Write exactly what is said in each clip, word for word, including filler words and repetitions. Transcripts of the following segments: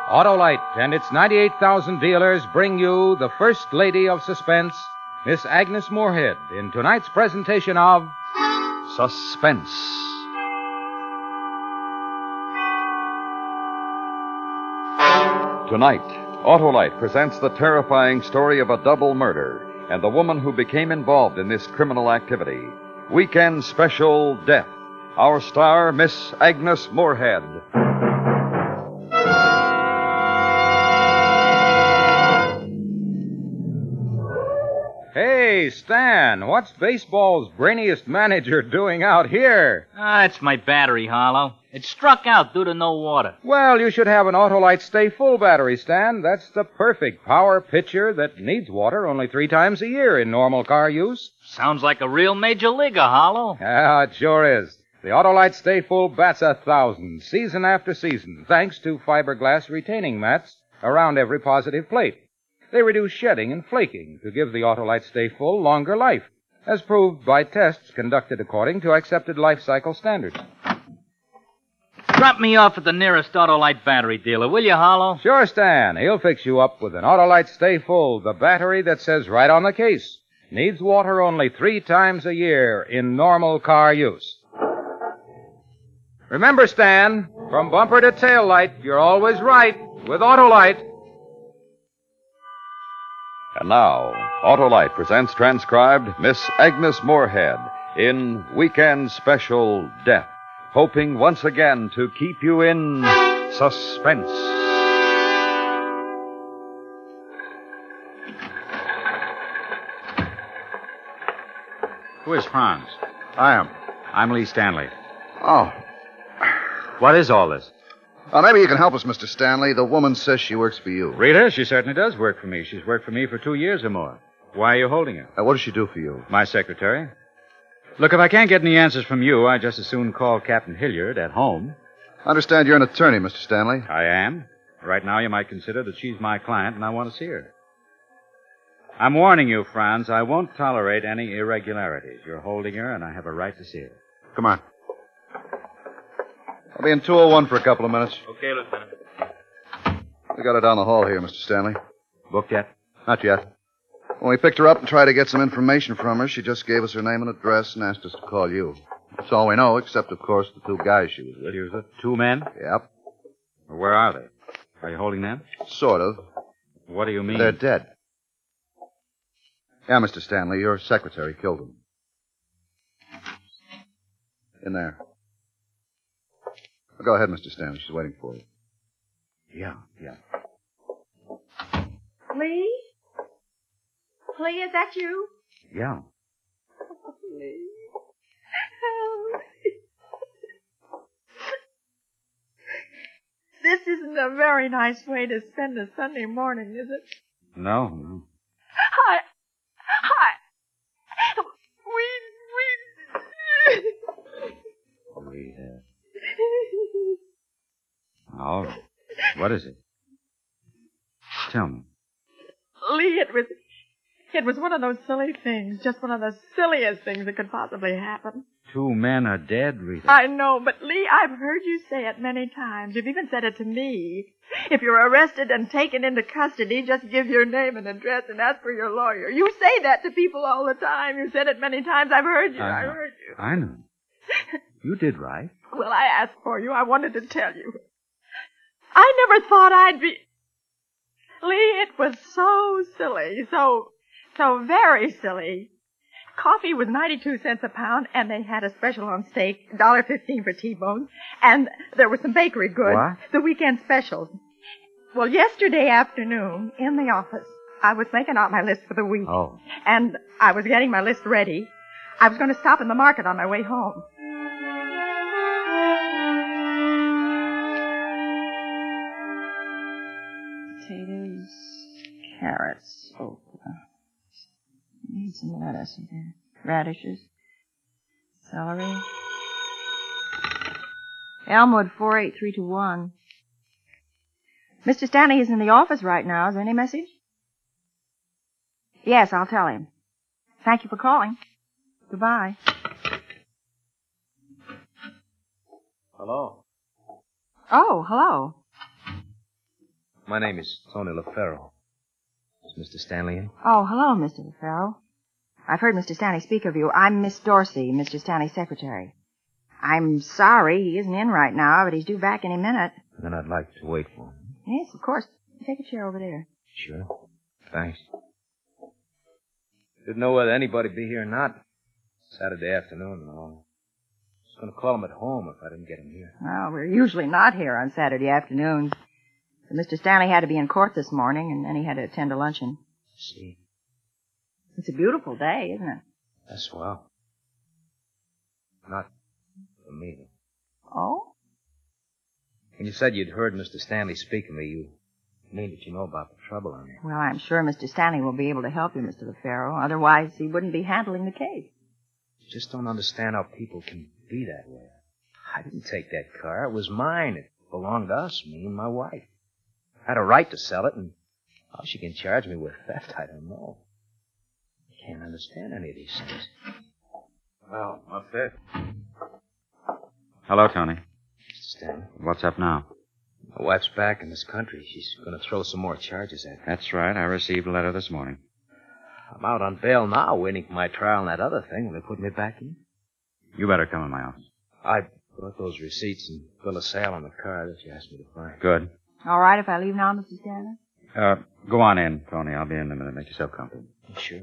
Autolite and its ninety-eight thousand dealers bring you the First Lady of Suspense, Miss Agnes Moorehead, in tonight's presentation of Suspense. Tonight, Autolite presents the terrifying story of a double murder and the woman who became involved in this criminal activity. Weekend Special Death. Our star, Miss Agnes Moorehead. Hey, Stan, what's baseball's brainiest manager doing out here? Ah, it's my battery, Harlow. It struck out due to no water. Well, you should have an Autolite Stay Full battery, Stan. That's the perfect power pitcher that needs water only three times a year in normal car use. Sounds like a real major leaguer, Harlow. Yeah, it sure is. The Autolite Stay Full bats a thousand, season after season, thanks to fiberglass retaining mats around every positive plate. They reduce shedding and flaking to give the Autolite Stay Full longer life, as proved by tests conducted according to accepted life cycle standards. Drop me off at the nearest Autolite battery dealer, will you, Harlow? Sure, Stan. He'll fix you up with an Autolite Stay Full, the battery that says right on the case, needs water only three times a year in normal car use. Remember, Stan, from bumper to tail light, you're always right with Autolite. And now, Autolite presents transcribed Miss Agnes Moorehead in Weekend Special Death, hoping once again to keep you in suspense. Who is Franz? I am. I'm Lee Stanley. Oh. What is all this? Well, maybe you can help us, Mister Stanley. The woman says she works for you. Rita, she certainly does work for me. She's worked for me for two years or more. Why are you holding her? Uh, what does she do for you? My secretary. Look, if I can't get any answers from you, I'd just as soon call Captain Hilliard at home. I understand you're an attorney, Mister Stanley. I am. Right now, you might consider that she's my client, and I want to see her. I'm warning you, Franz, I won't tolerate any irregularities. You're holding her, and I have a right to see her. Come on. I'll be in two oh one for a couple of minutes. Okay, Lieutenant. We got her down the hall here, Mister Stanley. Booked yet? Not yet. When we picked her up and tried to get some information from her, she just gave us her name and address and asked us to call you. That's all we know, except, of course, the two guys she was with. She was with two men? Yep. Where are they? Are you holding them? Sort of. What do you mean? They're dead. Yeah, Mister Stanley, your secretary killed them. In there. Well, go ahead, Mister Stanley. She's waiting for you. Yeah, yeah. Lee? Lee, is that you? Yeah. Oh, Lee. Oh. This isn't a very nice way to spend a Sunday morning, is it? No, no. Hi. Hi. We, we... We, uh... All right. What is it? Tell me. Lee, it was... It was one of those silly things. Just one of the silliest things that could possibly happen. Two men are dead, Rita. I know, but Lee, I've heard you say it many times. You've even said it to me. If you're arrested and taken into custody, just give your name and address and ask for your lawyer. You say that to people all the time. You said it many times. I've heard you. I I've know. heard you. I know. You did right. Well, I asked for you. I wanted to tell you. I never thought I'd be... Lee, it was so silly. So, so very silly. Coffee was ninety-two cents a pound, and they had a special on steak, one dollar fifteen for T-bones, and there were some bakery goods. What? The weekend specials. Well, yesterday afternoon, in the office, I was making out my list for the week. Oh. And I was getting my list ready. I was going to stop in the market on my way home. Potatoes, carrots, okra. Need some lettuce in there. Radishes, celery. Elmwood four eight three two one. Mister Stanley is in the office right now. Is there any message? Yes, I'll tell him. Thank you for calling. Goodbye. Hello. Oh, hello. My name is Tony LaFaro. Is Mister Stanley in? Oh, hello, Mister LaFaro. I've heard Mister Stanley speak of you. I'm Miss Dorsey, Mister Stanley's secretary. I'm sorry he isn't in right now, but he's due back any minute. Then I'd like to wait for him. Yes, of course. Take a chair over there. Sure. Thanks. Didn't know whether anybody'd be here or not. Saturday afternoon and all. I was going to call him at home if I didn't get him here. Well, we're usually not here on Saturday afternoons. But Mister Stanley had to be in court this morning, and then he had to attend a luncheon. See? It's a beautiful day, isn't it? That's swell. Not for me. Oh? When you said you'd heard Mister Stanley speak of me, you mean that you know about the trouble I'm in. Well, I'm sure Mister Stanley will be able to help you, Mister LaFaro. Otherwise, he wouldn't be handling the case. Just don't understand how people can be that way. I didn't take that car. It was mine. It belonged to us, me and my wife. I had a right to sell it, and how she can charge me with theft, I don't know. I can't understand any of these things. Well, what's this? Hello, Tony. Mister Stanley. What's up now? My wife's back in this country. She's going to throw some more charges at me. That's right. I received a letter this morning. I'm out on bail now, waiting for my trial and that other thing, and they put me back in. You better come in my office. I brought those receipts and bill of sale on the car that you asked me to find. Good. All right if I leave now, Mister Stanley? Uh, go on in, Tony. I'll be in in a minute. Make yourself comfortable. Sure.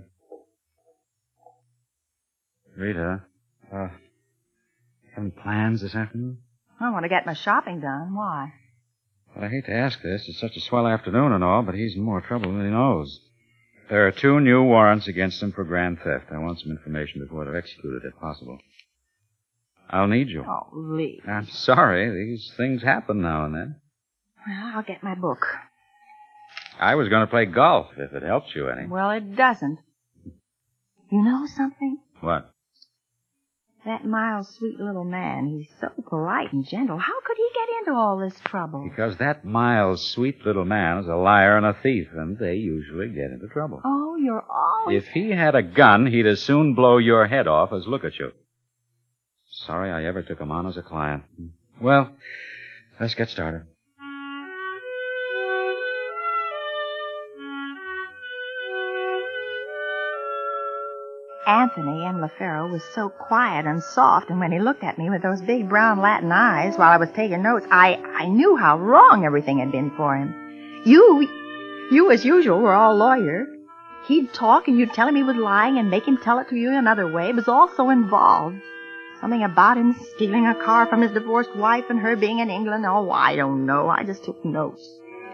Rita, uh, any plans this afternoon? I want to get my shopping done. Why? Well, I hate to ask this. It's such a swell afternoon and all, but he's in more trouble than he knows. There are two new warrants against him for grand theft. I want some information before they're executed, if possible. I'll need you. Oh, Lee. I'm sorry. These things happen now and then. Well, I'll get my book. I was going to play golf, if it helps you any. Well, it doesn't. You know something? What? That mild, sweet little man, he's so polite and gentle. How could he get into all this trouble? Because that mild, sweet little man is a liar and a thief, and they usually get into trouble. Oh, you're always... If he had a gun, he'd as soon blow your head off as look at you. Sorry I ever took him on as a client. Well, let's get started. Anthony M. LaFaro was so quiet and soft, and when he looked at me with those big brown Latin eyes while I was taking notes, I, I knew how wrong everything had been for him. You, you as usual, were all lawyer. He'd talk and you'd tell him he was lying and make him tell it to you another way. It was all so involved. Something about him stealing a car from his divorced wife and her being in England. Oh, I don't know. I just took notes.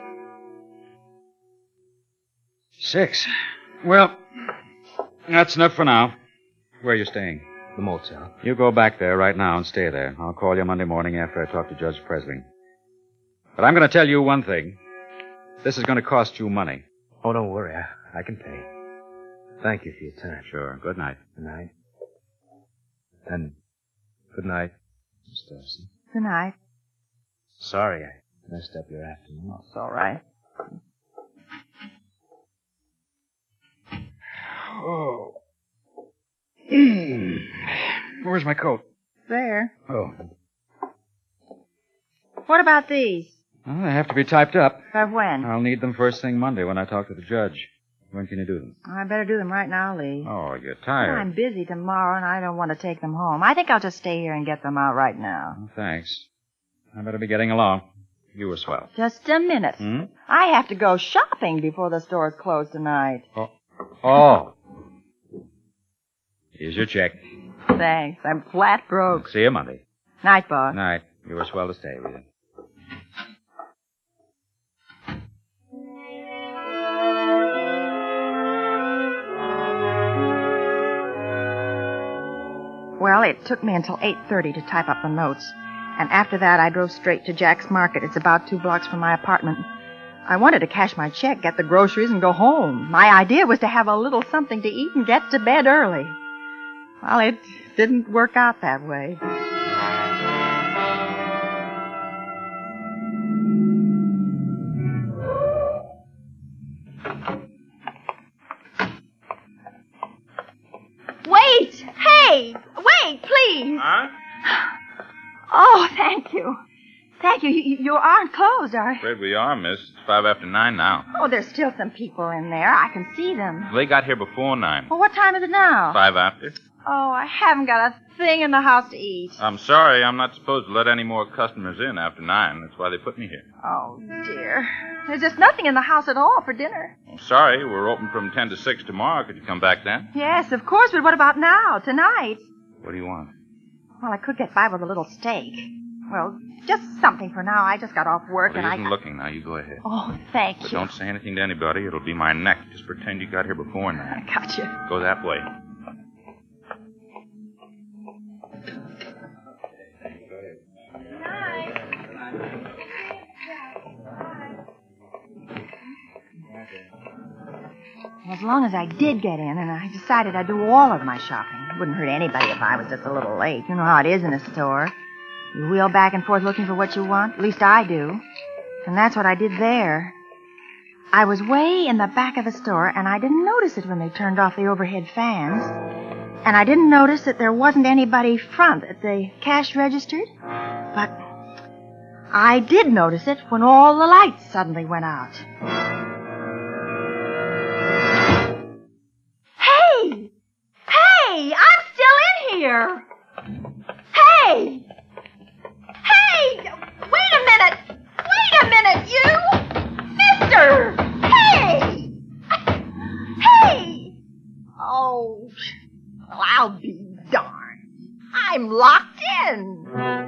Six. Well, that's enough for now. Where are you staying? The motel. You go back there right now and stay there. I'll call you Monday morning after I talk to Judge Presley. But I'm going to tell you one thing. This is going to cost you money. Oh, don't worry. I, I can pay. Thank you for your time. Sure. Good night. Good night. And good night, Miss Dorsey. Good night. Sorry I messed up your afternoon. It's all right. Oh. Mm. Where's my coat? There. Oh. What about these? Well, they have to be typed up. For when? I'll need them first thing Monday when I talk to the judge. When can you do them? I better do them right now, Lee. Oh, you're tired. I'm busy tomorrow, and I don't want to take them home. I think I'll just stay here and get them out right now. Oh, thanks. I better be getting along. You were swell. Just a minute. Hmm? I have to go shopping before the store's closed tonight. Oh. Oh. Here's your check. Thanks. I'm flat broke. See you Monday. Night, boss. Night. You were swell to stay, Rita. Well, it took me until eight thirty to type up the notes. And after that, I drove straight to Jack's Market. It's about two blocks from my apartment. I wanted to cash my check, get the groceries, and go home. My idea was to have a little something to eat and get to bed early. Well, it didn't work out that way. Wait! Hey! Wait, please! Huh? Oh, thank you. thank you. you. You aren't closed, are you? Afraid we are, miss. It's five after nine now. Oh, there's still some people in there. I can see them. They got here before nine. Well, what time is it now? Five after. Oh, I haven't got a thing in the house to eat. I'm sorry. I'm not supposed to let any more customers in after nine. That's why they put me here. Oh, dear. There's just nothing in the house at all for dinner. I'm sorry. We're open from ten to six tomorrow. Could you come back then? Yes, of course, but what about now, tonight? What do you want? Well, I could get by with a little steak. Well, just something for now. I just got off work Well, and I... he isn't looking now. You go ahead. Oh, thank But you. don't say anything to anybody. It'll be my neck. Just pretend you got here before nine. I got you. Go that way. Well, as long as I did get in, and I decided I'd do all of my shopping. It wouldn't hurt anybody if I was just a little late. You know how it is in a store. You wheel back and forth looking for what you want. At least I do. And that's what I did there. I was way in the back of the store, and I didn't notice it when they turned off the overhead fans. And I didn't notice that there wasn't anybody front at the cash registered. But I did notice it when all the lights suddenly went out. Hey! Hey! I'm still in here! Hey! Hey! Wait a minute! Wait a minute, you! Mister! Hey! Hey! Oh, well, I'll be darned. I'm locked in.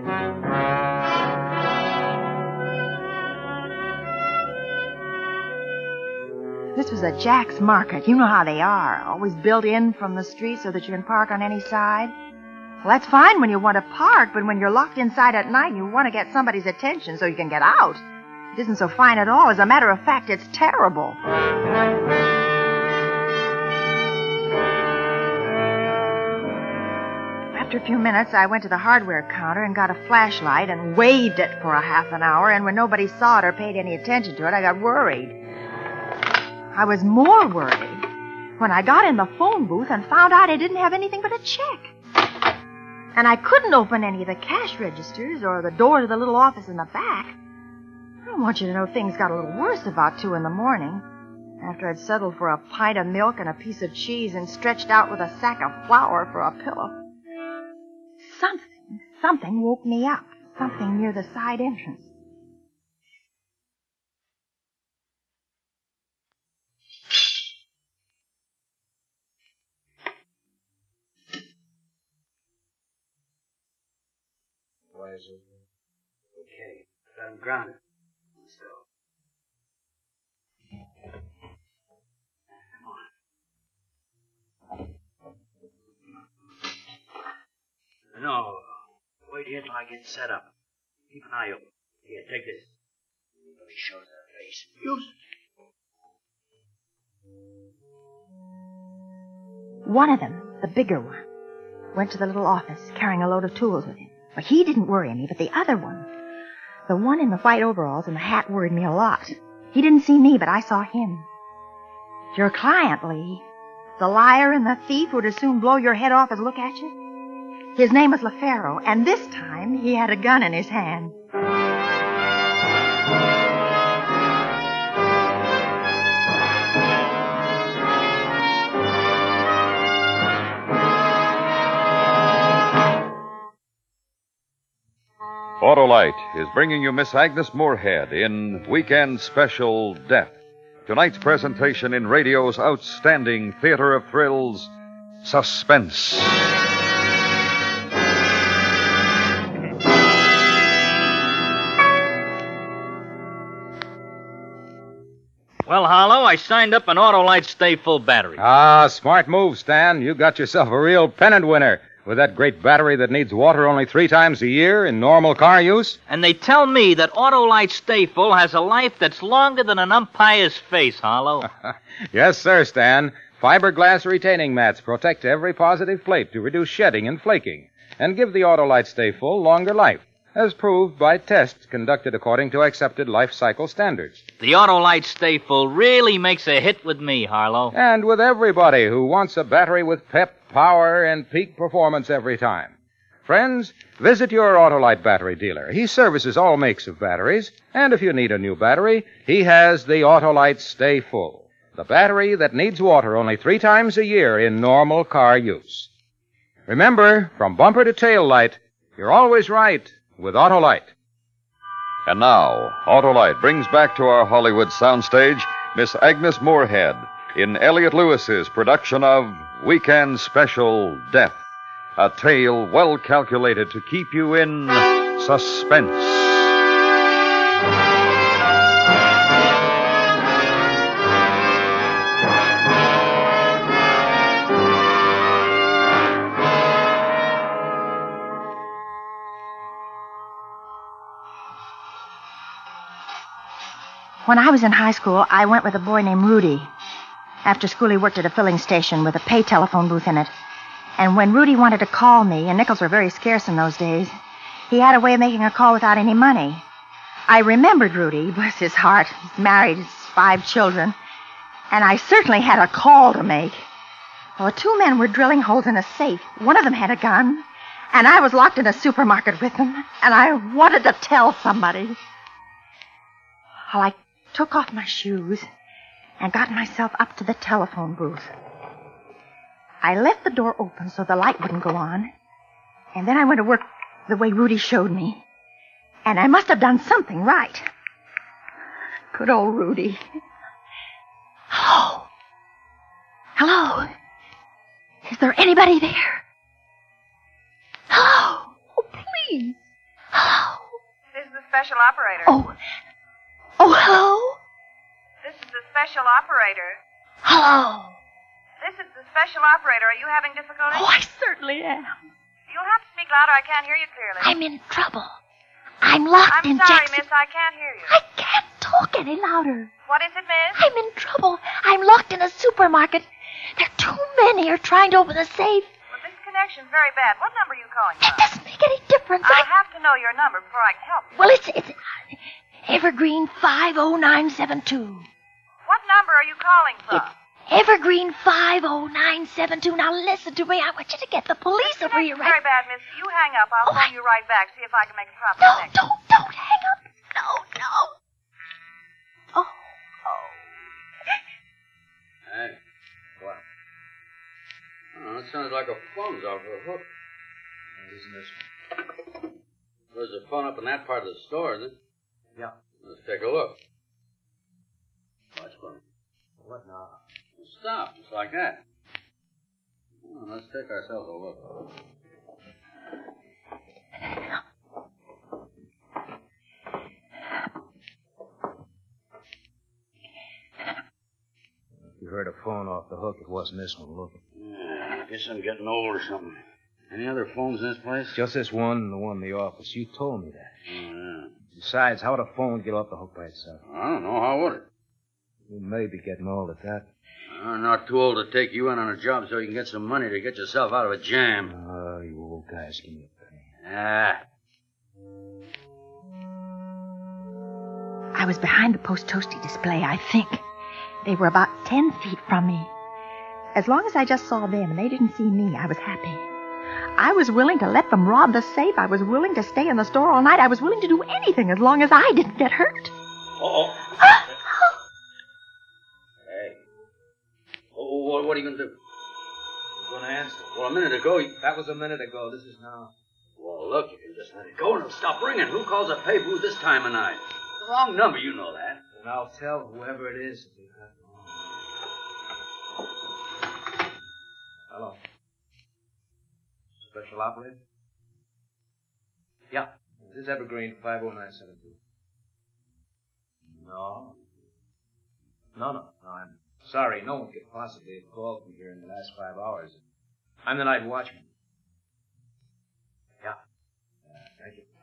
This was a Jack's Market. You know how they are. Always built in from the street so that you can park on any side. Well, that's fine when you want to park, but when you're locked inside at night and you want to get somebody's attention so you can get out, it isn't so fine at all. As a matter of fact, it's terrible. After a few minutes, I went to the hardware counter and got a flashlight and waved it for a half an hour, and when nobody saw it or paid any attention to it, I got worried. I was more worried when I got in the phone booth and found out I didn't have anything but a check. And I couldn't open any of the cash registers or the door to the little office in the back. I want you to know things got a little worse about two in the morning, after I'd settled for a pint of milk and a piece of cheese and stretched out with a sack of flour for a pillow. Something, something woke me up, something near the side entrance. Okay, but I'm grounded. Let's go. Come on. No, wait here till I get set up. Keep an eye open. Here, take this. Nobody shows their face. Use it. One of them, the bigger one, went to the little office carrying a load of tools with him. But he didn't worry me, but the other one, the one in the white overalls and the hat, worried me a lot. He didn't see me, but I saw him. Your client, Lee. The liar and the thief who'd as soon blow your head off as look at you. His name was LaFaro, and this time he had a gun in his hand. Autolite is bringing you Miss Agnes Moorehead in Weekend Special Death. Tonight's presentation in radio's outstanding theater of thrills, Suspense. Well, Harlow, I signed up an Autolite Stay Full battery. Ah, smart move, Stan. You got yourself a real pennant winner. With that great battery that needs water only three times a year in normal car use? And they tell me that Autolite Stay Full has a life that's longer than an umpire's face, Harlow. Yes, sir, Stan. Fiberglass retaining mats protect every positive plate to reduce shedding and flaking and give the Autolite Stay Full longer life, as proved by tests conducted according to accepted life cycle standards. The Autolite Stay Full really makes a hit with me, Harlow. And with everybody who wants a battery with pep, power, and peak performance every time. friends, visit your Autolite battery dealer. He services all makes of batteries, and if you need a new battery, he has the Autolite Stay Full, the battery that needs water only three times a year in normal car use. Remember, from bumper to tail light, you're always right with Autolite. And now, Autolite brings back to our Hollywood soundstage Miss Agnes Moorehead in Elliot Lewis's production of Weekend Special Death, a tale well calculated to keep you in suspense. When I was in high school, I went with a boy named Rudy. After school, he worked at a filling station with a pay telephone booth in it. And when Rudy wanted to call me, and nickels were very scarce in those days, he had a way of making a call without any money. I remembered Rudy, bless his heart. He's married, has five children. And I certainly had a call to make. Well, the two men were drilling holes in a safe. One of them had a gun, and I was locked in a supermarket with them, and I wanted to tell somebody. Well, I took off my shoes and got myself up to the telephone booth. I left the door open so the light wouldn't go on, and then I went to work the way Rudy showed me. And I must have done something right. Good old Rudy. Hello? Hello? Is there anybody there? Hello? Oh, please. Hello? This is the special operator. Oh. Oh, hello? This is the special operator. Hello? This is the special operator. Are you having difficulty? Oh, I certainly am. You'll have to speak louder. I can't hear you clearly. I'm in trouble. I'm locked I'm in sorry, Jackson. miss. I can't hear you. I can't talk any louder. What is it, miss? I'm in trouble. I'm locked in a supermarket. There are too many are trying to open the safe. Well, this connection's very bad. What number are you calling That from? doesn't make any difference. I'll I... have to know your number before I can help you. Well, it's, it's Evergreen five oh nine seven two. What number are you calling from? It's Evergreen five oh nine seven two. Now listen to me. I want you to get the police This over here connection's right very bad, miss. You hang up. I'll Oh, phone I- you right back. See if I can make a proper No, connection. don't, don't hang up. No, no. Oh, oh. Hey, what? Oh, that sounds like a phone's off the hook. Isn't this? There's a phone up in that part of the store, isn't it? Yeah. Let's take a look. Watch for me. What now? Stop, just like that. Oh, let's take ourselves a look. If you heard a phone off the hook, it wasn't this one. Look. Yeah, I guess I'm getting old or something. Any other phones in this place? Just this one and the one in the office. You told me that. Oh, yeah. Besides, how would a phone get off the hook by itself? I don't know. How would it? You may be getting old at that. I'm not too old to take you in on a job so you can get some money to get yourself out of a jam. Oh, you old guys, give me a penny. Ah. I was behind the post toasty display, I think. They were about ten feet from me. As long as I just saw them and they didn't see me, I was happy. I was willing to let them rob the safe. I was willing to stay in the store all night. I was willing to do anything as long as I didn't get hurt. Uh-oh. Hey. Oh, what, what are you going to do? I'm going to answer. Well, a minute ago, you... That was a minute ago. This is now. Well, look, you can just let it go and it'll stop ringing. Who calls a pay booth this time of night? The wrong number, you know that. And I'll tell whoever it is. Hello. Special operator? Yeah. This is Evergreen five oh nine seven two. No. No, no. No, I'm sorry. No one could possibly have called me here in the last five hours. I'm the night watchman. Yeah. Uh, thank you.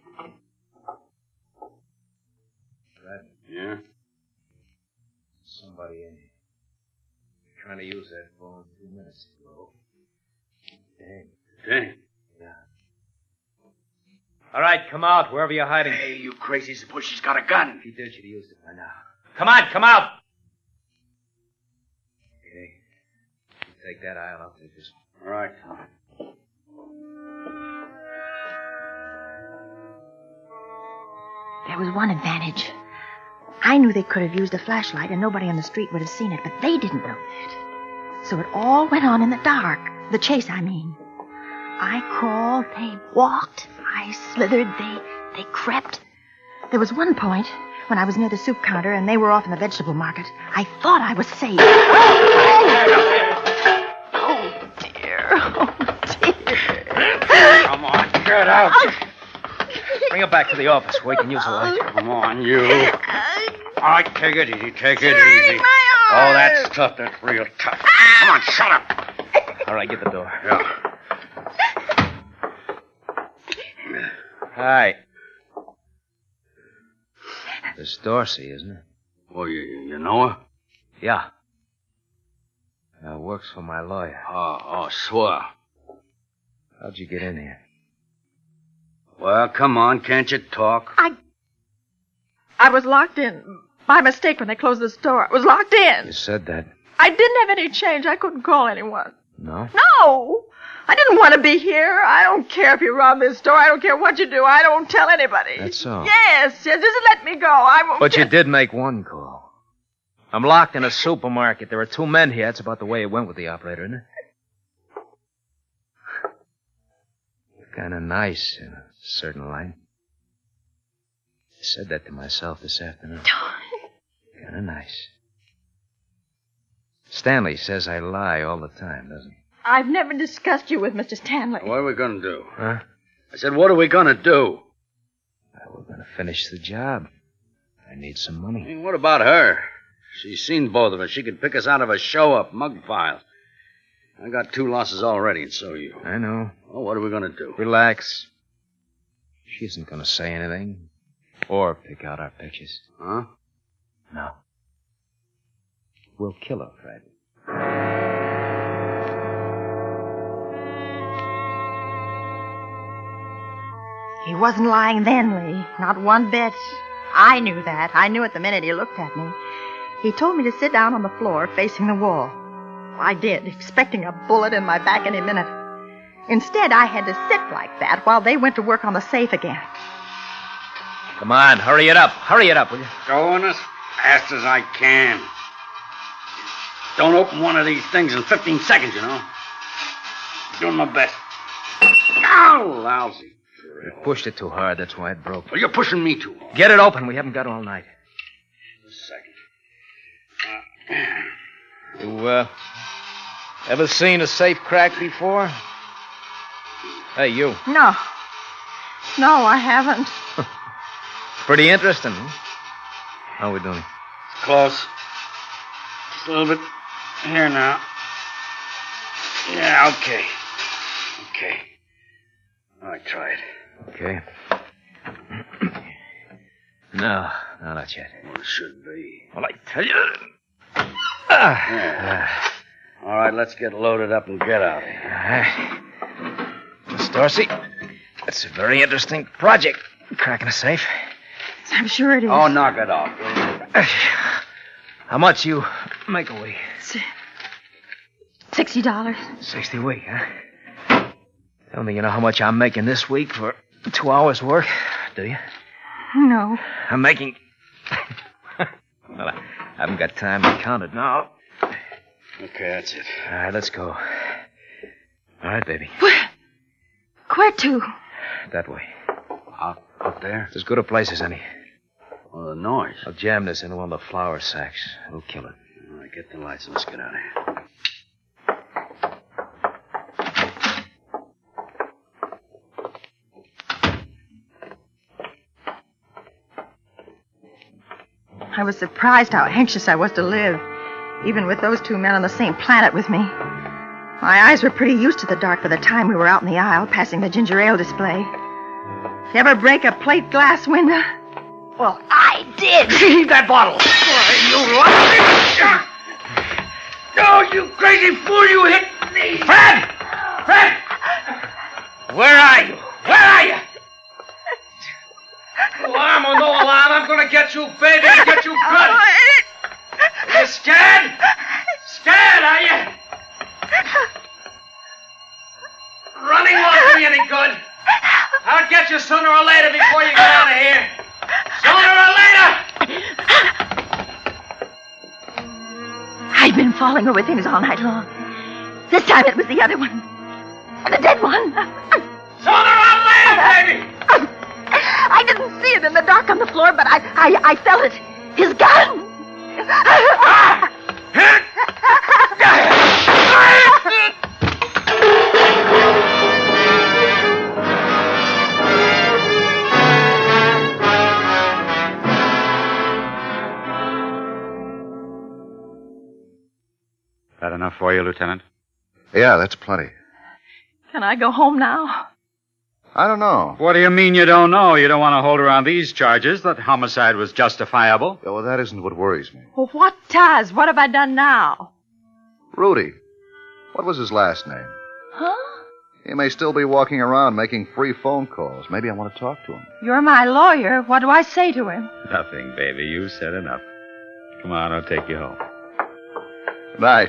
Right. Yeah? Somebody in here. Trying to use that phone two minutes ago. Dang. Dang. Yeah. All right, come out, wherever you're hiding. Hey, you crazy suppose she's got a gun. He did, she'd have used it by now. Come on, come out! Okay. You take that aisle, I'll take this one. All right. There was one advantage. I knew they could have used a flashlight and nobody on the street would have seen it, but they didn't know that. So it all went on in the dark. The chase, I mean. I crawled, they walked. I slithered, they, they crept. There was one point when I was near the soup counter and they were off in the vegetable market. I thought I was safe. Oh, dear. Oh, dear. Come on, get out. Bring her back to the office where we can use the light. Come on, you. All right, take it easy, take it Hurting easy. my Oh, arm. that's tough, that's real tough. Come on, shut up. All right, get the door. Yeah. All right. This Dorsey, isn't it? Well, you, you know her? Yeah. Uh, works for my lawyer. Oh, oh, swell. How'd you get in here? Well, come on, can't you talk? I... I was locked in by mistake when they closed the store. I was locked in. You said that. I didn't have any change. I couldn't call anyone. No? No! I didn't want to be here. I don't care if you rob this store. I don't care what you do. I don't tell anybody. That's so. Yes, yes. Just let me go. I won't. But you get- did make one call. I'm locked in a supermarket. There are two men here. That's about the way it went with the operator, isn't it? Kind of nice in a certain light. I said that to myself this afternoon. Kind of nice. Stanley says I lie all the time, doesn't he? I've never discussed you with Mister Stanley. What are we going to do? Huh? I said, what are we going to do? Well, we're going to finish the job. I need some I money. mean, what about her? She's seen both of us. She could pick us out of a show-up mug file. I got two losses already, and so you. I know. Well, what are we going to do? Relax. She isn't going to say anything. Or pick out our pictures. Huh? No. We'll kill her, Fred. He wasn't lying then, Lee. Not one bit. I knew that. I knew it the minute he looked at me. He told me to sit down on the floor facing the wall. I did, expecting a bullet in my back any minute. Instead, I had to sit like that while they went to work on the safe again. Come on, hurry it up. Hurry it up, will you? Going as fast as I can. Don't open one of these things in fifteen seconds, you know. Doing my best. Ow, lousy. You pushed it too hard, that's why it broke. Well, you're pushing me too hard. Get it open. We haven't got all night. Just a second. Uh, You, uh, ever seen a safe crack before? Hey, you. No. No, I haven't. Pretty interesting, huh? How are we doing? Close. Just a little bit here now. Yeah, okay. Okay. All right, try it. Okay. No, no, not yet. Well, it should be. Well, I tell you... Yeah. All right, let's get loaded up and get out of here. All right. Miss Dorsey, that's a very interesting project, cracking a safe. I'm sure it is. Oh, knock it off, will you? How much you make a week? Sixty dollars. Sixty a week, huh? Don't think you know how much I'm making this week for two hours' work, do you? No. I'm making... Well, I haven't got time to count it now. Okay, that's it. All right, let's go. All right, baby. Where? Where to? That way. Out, out there? It's as good a place as any. Well, the noise. I'll jam this into one of the flour sacks. It'll kill it. All right, get the lights and let's get out of here. I was surprised how anxious I was to live, even with those two men on the same planet with me. My eyes were pretty used to the dark by the time we were out in the aisle, passing the ginger ale display. You ever break a plate glass window? Well, I did. Leave that bottle. You lie. No, you crazy fool, you hit me. Fred! Fred! Where are you? Where are you? Alarm or no alarm, I'm gonna get you, baby, and get you good. Are you scared? Scared, are you? Running won't do you any good. I'll get you sooner or later before you get out of here. I've been falling over things all night long. This time it was the other one. The dead one. Shoulder on land, baby! I didn't see it in the dark on the floor, but I, I, I felt it. His gun. That enough for you, Lieutenant? Yeah, that's plenty. Can I go home now? I don't know. What do you mean you don't know? You don't want to hold her on these charges that homicide was justifiable? Yeah, well, that isn't what worries me. Well, what does? What have I done now? Rudy. What was his last name? Huh? He may still be walking around making free phone calls. Maybe I want to talk to him. You're my lawyer. What do I say to him? Nothing, baby. You said enough. Come on, I'll take you home. Good night.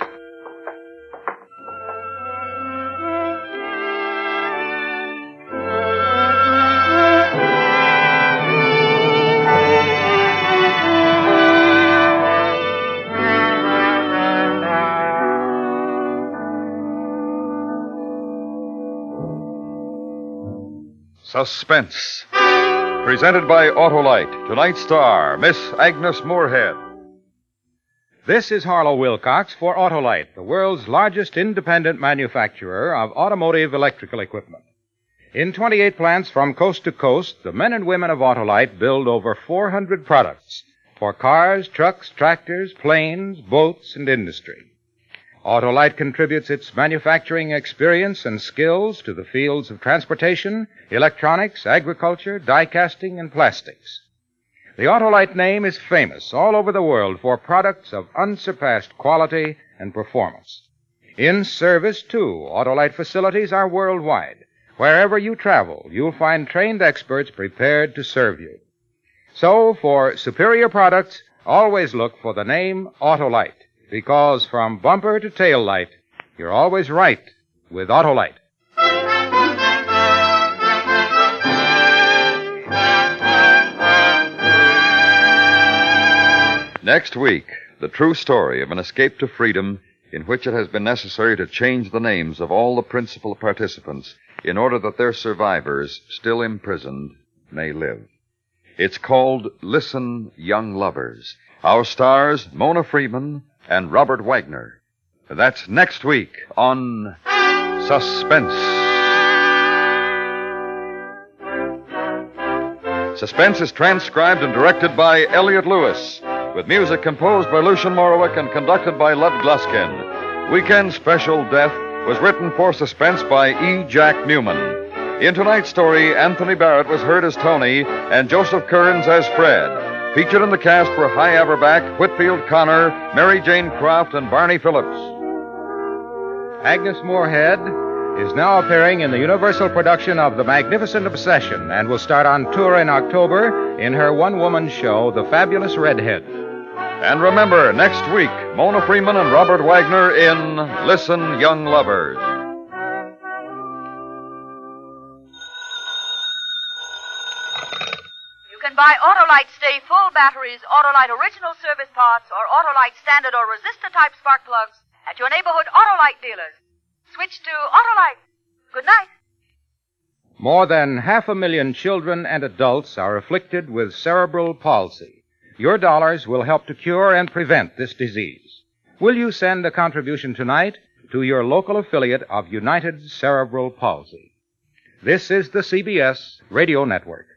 Suspense. Presented by Autolite. Tonight's star, Miss Agnes Moorehead. This is Harlow Wilcox for Autolite, the world's largest independent manufacturer of automotive electrical equipment. In twenty-eight plants from coast to coast, the men and women of Autolite build over four hundred products for cars, trucks, tractors, planes, boats, and industry. Autolite contributes its manufacturing experience and skills to the fields of transportation, electronics, agriculture, die casting, and plastics. The Autolite name is famous all over the world for products of unsurpassed quality and performance. In service, too, Autolite facilities are worldwide. Wherever you travel, you'll find trained experts prepared to serve you. So, for superior products, always look for the name Autolite, because from bumper to tail light, you're always right with Autolite. Next week, the true story of an escape to freedom in which it has been necessary to change the names of all the principal participants in order that their survivors, still imprisoned, may live. It's called Listen, Young Lovers. Our stars, Mona Freeman and Robert Wagner. That's next week on Suspense. Suspense is transcribed and directed by Elliot Lewis, with music composed by Lucian Morowick and conducted by Lud Gluskin. Weekend Special Death was written for Suspense by E. Jack Newman. In tonight's story, Anthony Barrett was heard as Tony and Joseph Kearns as Fred. Featured in the cast were Hy Averback, Whitfield Connor, Mary Jane Croft, and Barney Phillips. Agnes Moorehead is now appearing in the Universal production of The Magnificent Obsession and will start on tour in October in her one-woman show, The Fabulous Redhead. And remember, next week, Mona Freeman and Robert Wagner in Listen, Young Lovers. You can buy Autolite Stay Full batteries, Autolite Original Service Parts, or Autolite Standard or Resistor-type spark plugs at your neighborhood Autolite dealers. Switch to Autolite. Good night. More than half a million children and adults are afflicted with cerebral palsy. Your dollars will help to cure and prevent this disease. Will you send a contribution tonight to your local affiliate of United Cerebral Palsy? This is the C B S Radio Network.